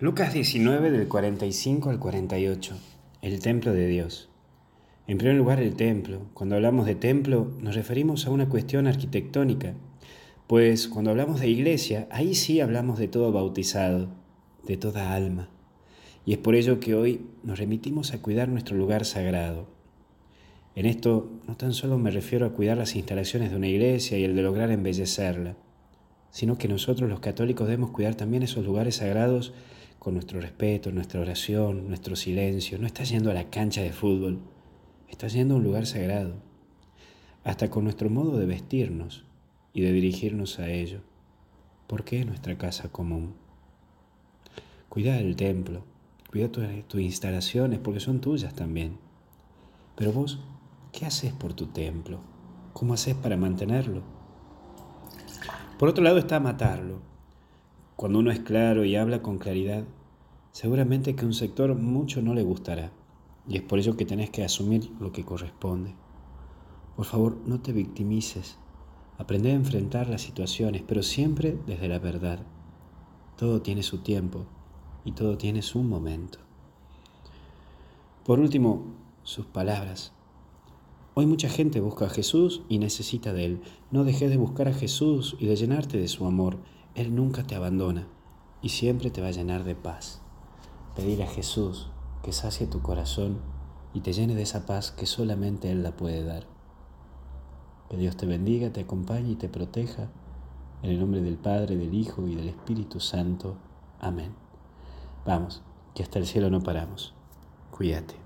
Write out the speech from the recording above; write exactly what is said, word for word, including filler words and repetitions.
Lucas diecinueve del cuarenta y cinco al cuarenta y ocho. El templo de Dios. En primer lugar, el templo. Cuando hablamos de templo, nos referimos a una cuestión arquitectónica, pues cuando hablamos de iglesia, ahí sí hablamos de todo bautizado, de toda alma. Y es por ello que hoy nos remitimos a cuidar nuestro lugar sagrado. En esto no tan solo me refiero a cuidar las instalaciones de una iglesia y el de lograr embellecerla, sino que nosotros los católicos debemos cuidar también esos lugares sagrados con nuestro respeto, nuestra oración, nuestro silencio. No estás yendo a la cancha de fútbol, estás yendo a un lugar sagrado, hasta con nuestro modo de vestirnos y de dirigirnos a ello, porque es nuestra casa común. Cuida el templo, cuida tus, tus instalaciones, porque son tuyas también. Pero vos, ¿qué haces por tu templo? ¿Cómo haces para mantenerlo? Por otro lado está matarlo. Cuando uno es claro y habla con claridad, seguramente que a un sector mucho no le gustará, y es por ello que tenés que asumir lo que corresponde. Por favor, no te victimices. Aprende a enfrentar las situaciones, pero siempre desde la verdad. Todo tiene su tiempo y todo tiene su momento. Por último, sus palabras. Hoy mucha gente busca a Jesús y necesita de Él. No dejes de buscar a Jesús y de llenarte de su amor. Él nunca te abandona y siempre te va a llenar de paz. Pedir a Jesús que sacie tu corazón y te llene de esa paz que solamente Él la puede dar. Que Dios te bendiga, te acompañe y te proteja. En el nombre del Padre, del Hijo y del Espíritu Santo. Amén. Vamos, que hasta el cielo no paramos. Cuídate.